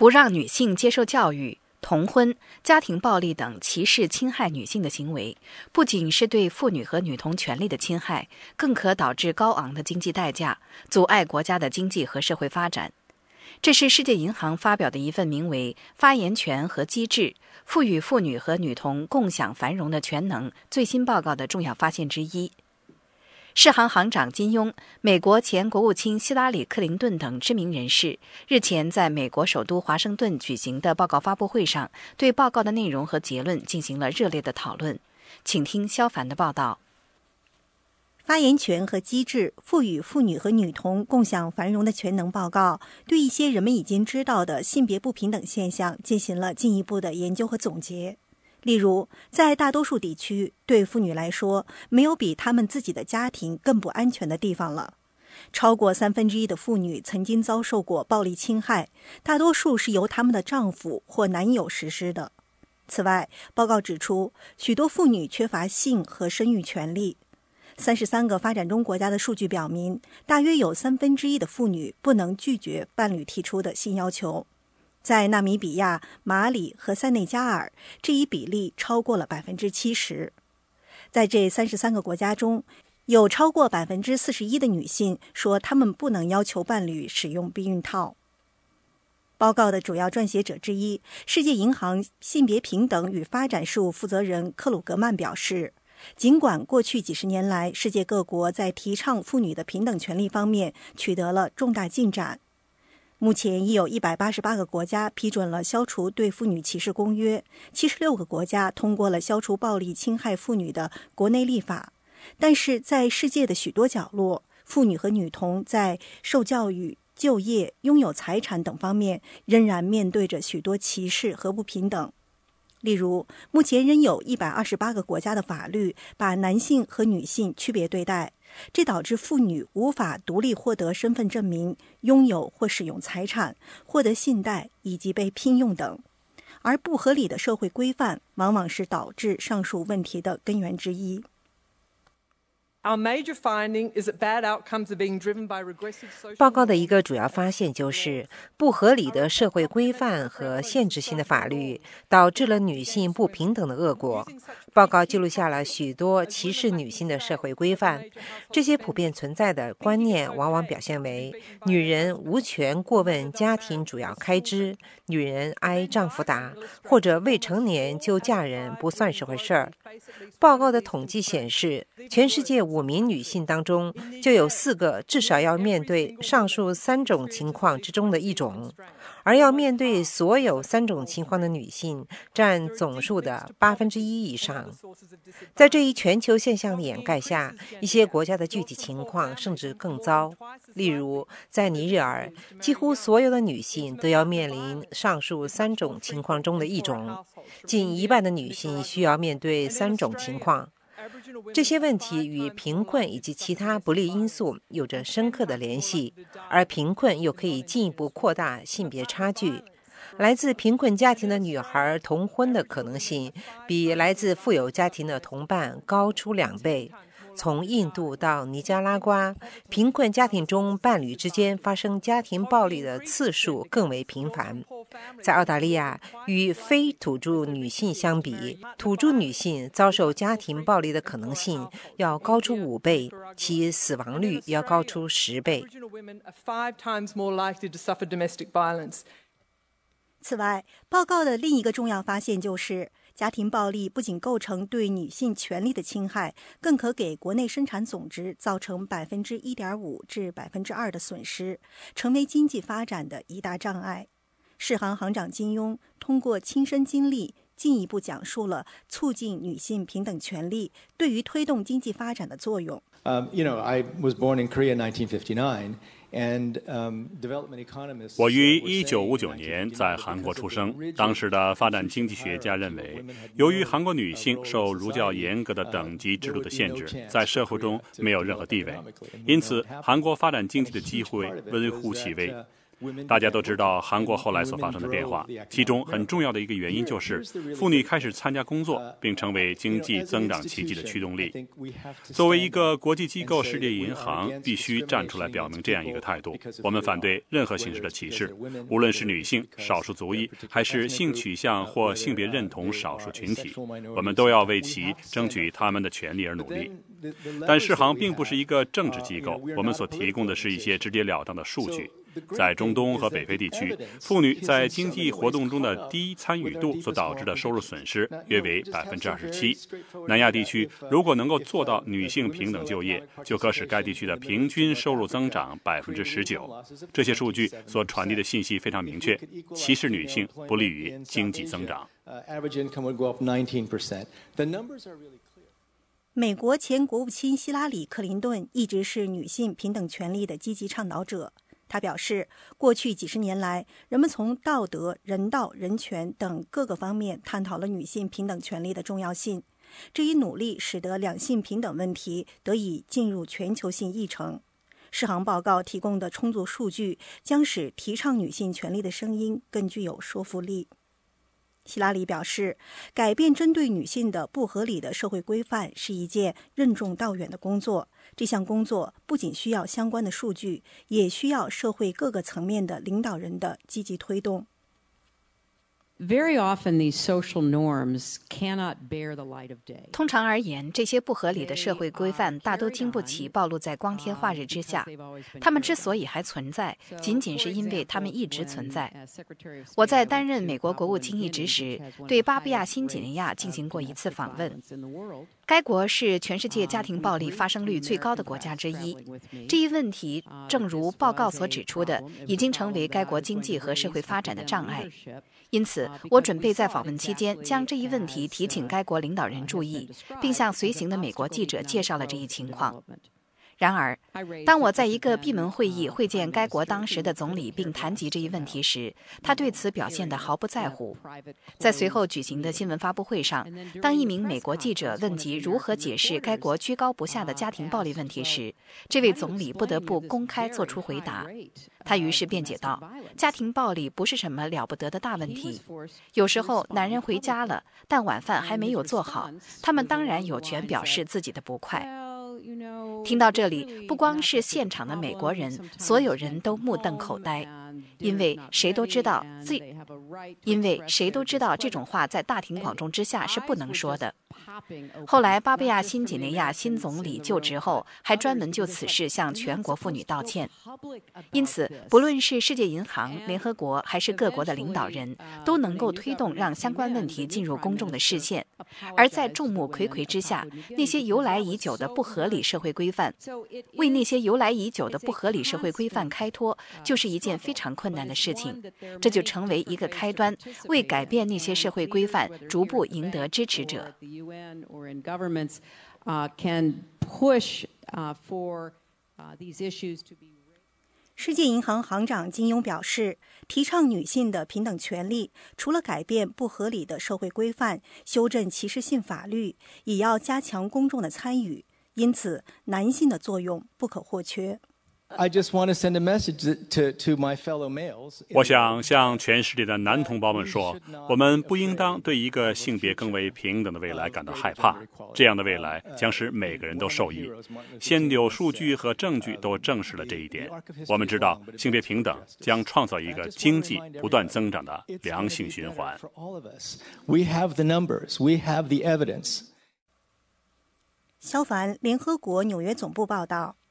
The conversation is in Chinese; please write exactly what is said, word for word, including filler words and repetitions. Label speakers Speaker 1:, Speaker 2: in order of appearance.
Speaker 1: 不让女性接受教育、童婚、家庭暴力等歧视侵害女性的行为，不仅是对妇女和女童权利的侵害，更可导致高昂的经济代价，阻碍国家的经济和社会发展。这是世界银行发表的一份名为《发言权和机制：赋予妇女和女童共享繁荣的全能》最新报告的重要发现之一。世行行长金庸、美国前国务卿希拉里·克林顿等知名人士日前在美国首都华盛顿举行的报告发布会上，对报告的内容和结论进行了热烈的讨论。请听肖凡的报道。
Speaker 2: 发言权和机制：赋予妇女和女童共享繁荣的全能报告，对一些人们已经知道的性别不平等现象进行了进一步的研究和总结。例如，在大多数地区，对妇女来说，没有比她们自己的家庭更不安全的地方了。超过三分之一的妇女曾经遭受过暴力侵害，大多数是由她们的丈夫或男友实施的。此外，报告指出，许多妇女缺乏性和生育权利。三十三个发展中国家的数据表明，大约有三分之一的妇女不能拒绝伴侣提出的性要求。在纳米比亚、马里和塞内加尔，这一比例超过了百分之七十。在这三十三个国家中，有超过百分之四十一的女性说，她们不能要求伴侣使用避孕套。报告的主要撰写者之一、世界银行性别平等与发展事务负责人克鲁格曼表示，尽管过去几十年来，世界各国在提倡妇女的平等权利方面取得了重大进展。目前已有一百八十八个国家批准了消除对妇女歧视公约，七十六个国家通过了消除暴力侵害妇女的国内立法。但是在世界的许多角落，妇女和女童在受教育、就业、拥有财产等方面仍然面对着许多歧视和不平等。例如，目前仍有一百二十八个国家的法律把男性和女性区别对待，这导致妇女无法独立获得身份证明、拥有或使用财产、获得信贷以及被聘用等。而不合理的社会规范往往是导致上述问题的根源之一。
Speaker 3: 报告的一个主要发现就是，不合理的社会规范和限制性的法律导致了女性不平等的恶果。报告记录下了许多歧视女性的社会规范，这些普遍存在的观念往往表现为：女人无权过问家庭主要开支，女人挨丈夫打，或者未成年就嫁人不算是回事儿。报告的统计显示，全世界五名女性当中就有四个至少要面对上述三种情况之中的一种，而要面对所有三种情况的女性占总数的八分之一以上。在这一全球现象的掩盖下，一些国家的具体情况甚至更糟。例如，在尼日尔，几乎所有的女性都要面临上述三种情况中的一种，近一半的女性需要面对三种情况。这些问题与贫困以及其他不利因素有着深刻的联系，而贫困又可以进一步扩大性别差距。来自贫困家庭的女孩同婚的可能性比来自富有家庭的同伴高出两倍。从印度到尼加拉瓜，贫困家庭中伴侣之间发生家庭暴力的次数更为频繁。在澳大利亚，与非土著女性相比，土著女性遭受家庭暴力的可能性要高出五倍，其死亡率要高出十倍。
Speaker 2: 此外，报告的另一个重要发现就是，家庭暴力不仅构成对女性权利的侵害，更可给国内生产总值造成百分之一点五至百分之二的损失，成为经济发展的一大障碍。世行行长金庸通过亲身经历，进一步讲述了促进女性平等权利对于推动经济发展的作用。
Speaker 4: Um, you know, I was born in Korea in nineteen fifty-nine.
Speaker 5: 我于一九五九年在韩国出生。当时的发展经济学家认为，由于韩国女性受儒教严格的等级制度的限制，在社会中没有任何地位，因此韩国发展经济的机会微乎其微。 大家都知道韩国后来所发生的变化，其中很重要的一个原因就是妇女开始参加工作，并成为经济增长奇迹的驱动力。作为一个国际机构，世界银行必须站出来表明这样一个态度：我们反对任何形式的歧视，无论是女性、少数族裔，还是性取向或性别认同少数群体，我们都要为其争取他们的权利而努力。但世行并不是一个政治机构，我们所提供的是一些直截了当的数据。在中东和北非地区，妇女在经济活动中的低参与度所导致的收入损失约为百分之二十七。南亚地区如果能够做到女性平等就业，就可使该地区的平均收入增长百分之十九。这些数据所传递的信息非常明确：歧视女性不利于经济增长。
Speaker 2: 美国前国务卿希拉里·克林顿一直是女性平等权利的积极倡导者。他表示，过去几十年来，人们从道德、人道、人权等各个方面探讨了女性平等权利的重要性。这一努力使得两性平等问题得以进入全球性议程。世行报告提供的充足数据将使提倡女性权利的声音更具有说服力。希拉里表示，改变针对女性的不合理的社会规范是一件任重道远的工作。这项工作不仅需要相关的数据，也需要社会各个层面的领导人的积极推动。
Speaker 6: Very often, these social norms cannot bear the light of day.
Speaker 1: 通常而言，这些不合理的社会规范大都经不起暴露在光天化日之下。它们之所以还存在，仅仅是因为它们一直存在。我在担任美国国务卿一职时，对巴布亚新几内亚进行过一次访问。该国是全世界家庭暴力发生率最高的国家之一。这一问题，正如报告所指出的，已经成为该国经济和社会发展的障碍。因此，我准备在访问期间将这一问题提请该国领导人注意，并向随行的美国记者介绍了这一情况。然而，当我在一个闭门会议会见该国当时的总理并谈及这一问题时，他对此表现得毫不在乎。在随后举行的新闻发布会上，当一名美国记者问及如何解释该国居高不下的家庭暴力问题时，这位总理不得不公开做出回答。他于是辩解道，家庭暴力不是什么了不得的大问题，有时候男人回家了，但晚饭还没有做好，他们当然有权表示自己的不快。听到这里，不光是现场的美国人，所有人都目瞪口呆，因为谁都知道自因为谁都知道这种话在大庭广众之下是不能说的。后来，巴布亚新几内亚新总理就职后，还专门就此事向全国妇女道歉。因此，不论是世界银行、联合国还是各国的领导人，都能够推动让相关问题进入公众的视线。而在众目睽睽之下，那些由来已久的不合理社会规范，为那些由来已久的不合理社会规范开脱，就是一件非常困难的事情。这就成为一个开端，为改变那些社会规范逐步赢得支持者。
Speaker 6: Or in governments uh, can push uh, for uh, these issues to be.
Speaker 2: 世界银行行长金庸表示，提倡女性的平等权利，除了改变不合理的社会规范、修正歧视性法律，也要加强公众的参与。因此，男性的作用不可或缺。
Speaker 4: I just want to send a message to, to my fellow males.
Speaker 5: 我想向全世界的男同胞们说，我们不应当对一个性别更为平等的未来感到害怕。这样的未来将使每个人都受益。现有数据和证据都证实了这一点。我们知道，性别平等将创造一个经济不断增长的良性循环。
Speaker 4: We have the numbers. We have the evidence.
Speaker 2: 肖凡，联合国纽约总部报道。